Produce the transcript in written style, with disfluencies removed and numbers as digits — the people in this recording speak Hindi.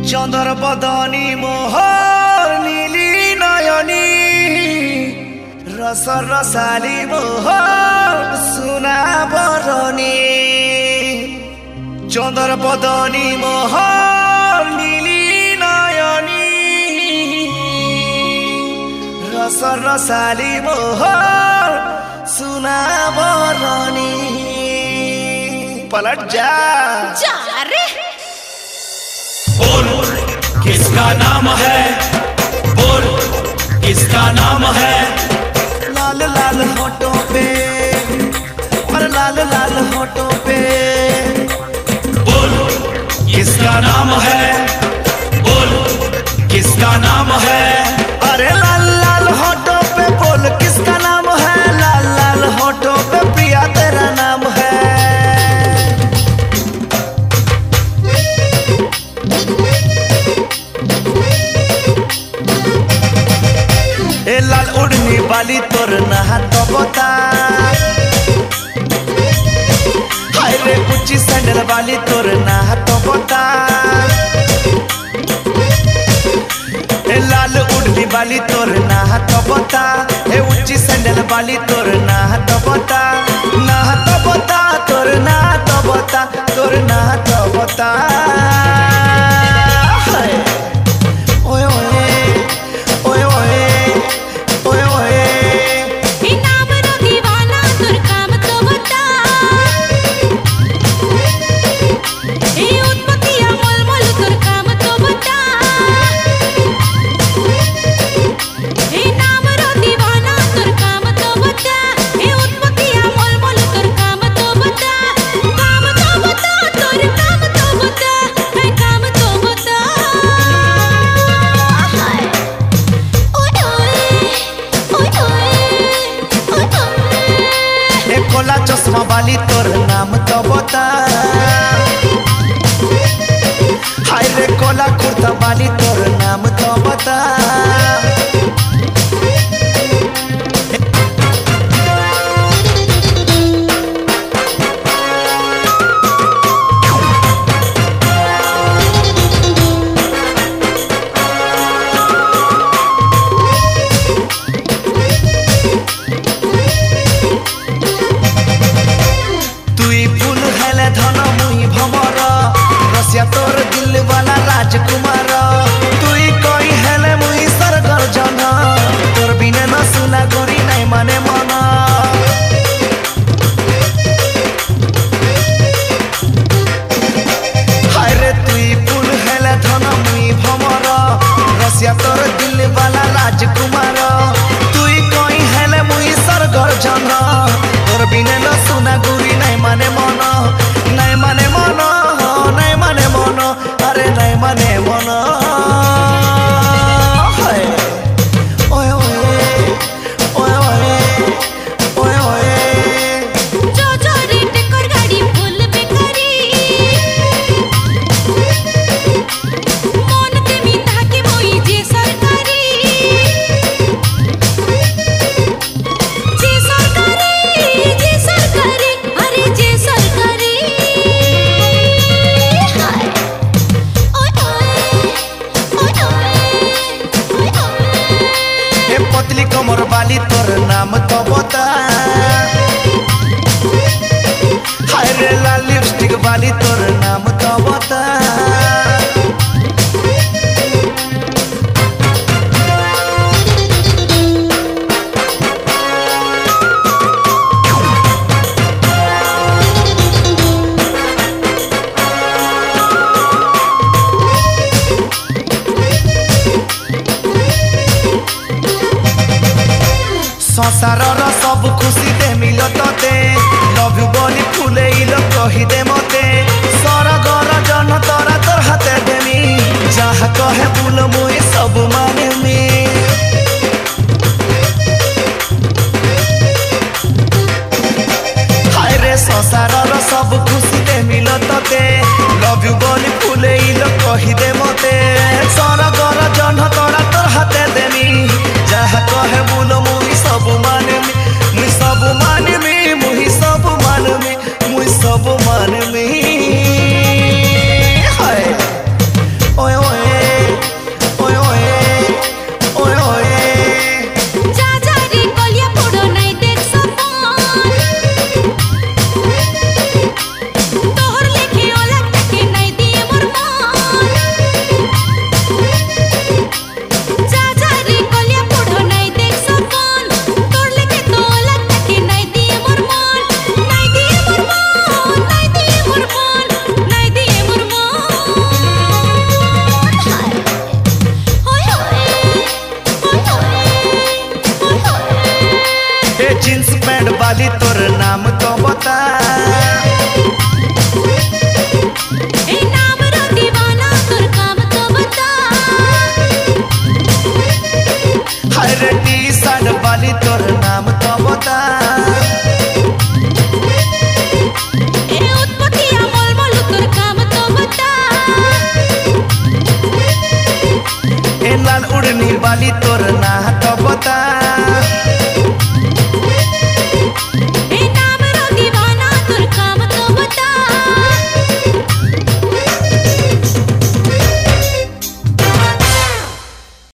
चंदर बदनी मोहर नीली नयनी रस रसाली मोहर सुना बरनी चंदर बदनी मोहर नीली नयनी रस रसाली मोहर सुना बरनी पलट जा रे। बोल किसका नाम है, बोल किसका नाम है। लाल लाल होठों पे और लाल लाल होठों पे बोल किसका नाम है, बोल किसका नाम है। अरे लाल लाल होठों पे बोल किसका नाम है। लाल लाल होठों पे प्रिया तेरा नाम है। ए लाल उड़नी वाली तोर नहा तो बता। हाय रे ऊंची सैंडल वाली तोर नहा तो बता। ए लाल उड़नी वाली तोर नहा तो बता। ए ऊंची सैंडल वाली तोर नहा तो बता। नहा तो बता तोर नहा तो बता। तोर नहा तो बता। ओए ओए ओए ओए ओए ओए ई नाम रो दीवाना तोर काम तो बता। ई उत्पत्तिया मोल मोल तोर काम तो बता। ई नाम रो दीवाना तोर काम तो बता। ई उत्पत्तिया मोल मोल तोर काम तो बता। काम तो बता तोर काम तो बता। मैं काम तो बता। ए कोला चश्मा वाली तोर नाम तो बता। हाय रे कोला कुर्ता वाली तोर नाम तो बता। तुई फूल हेले धन मुई भमर रसिया तोर दिल वाला राजकुमार। तुई कोई हेले मुई सरगर जन तोर बिना न सुना गोरी नहीं माने मन। हाय रे तुई फूल हेले धन मुई भमर रसिया तोर दिल वाला राजकुमार। तुई कोई हेले मुई सरगर जन तोर बिना न सुना गोरी नहीं माने मन। नहीं माने मन नहीं माने मन अरे नहीं माने मन। हाय ओए ओए ओए ओए ओए ओए जो रेट कर गाड़ी फुल बेकारी। मन ते मिता के मोई जे सरकारी। जे सरकारी अरे जे सरकारी। हाय ओए ओए ओए ओए ओए। ए पतली कमर वाली तोर नाम तो बता। हाय रे लाल लिपस्टिक वाली तोर नाम तो बता। संसारर सब खुशी दे मिल तते लव यू बोली फुलेइल कही दे मते। सरगर जन तोरा तोर हाथे देमी जहा कहे बुल मुई सब मानेमी। हाय रे संसारर सब खुशी दे मिल तते लव यू बोली फुलेइल कही दे मते। सरगर जन तोरा तोर हाथे देमी जहा कहे बुल मुई सब मानेमी। मुई सब मानेमी मुई सब मानेमी मुई सब मानेमी। जींस पैंट वाली तोर नाम तो बता। ए नाम रो दीवाना तोर काम तो बता। हाय रे टी शर्ट वाली तोर नाम तो बता। ए उत्पतिया मोल मोल तोर काम तो बता। ए लाल उड़नी वाली तोर नाम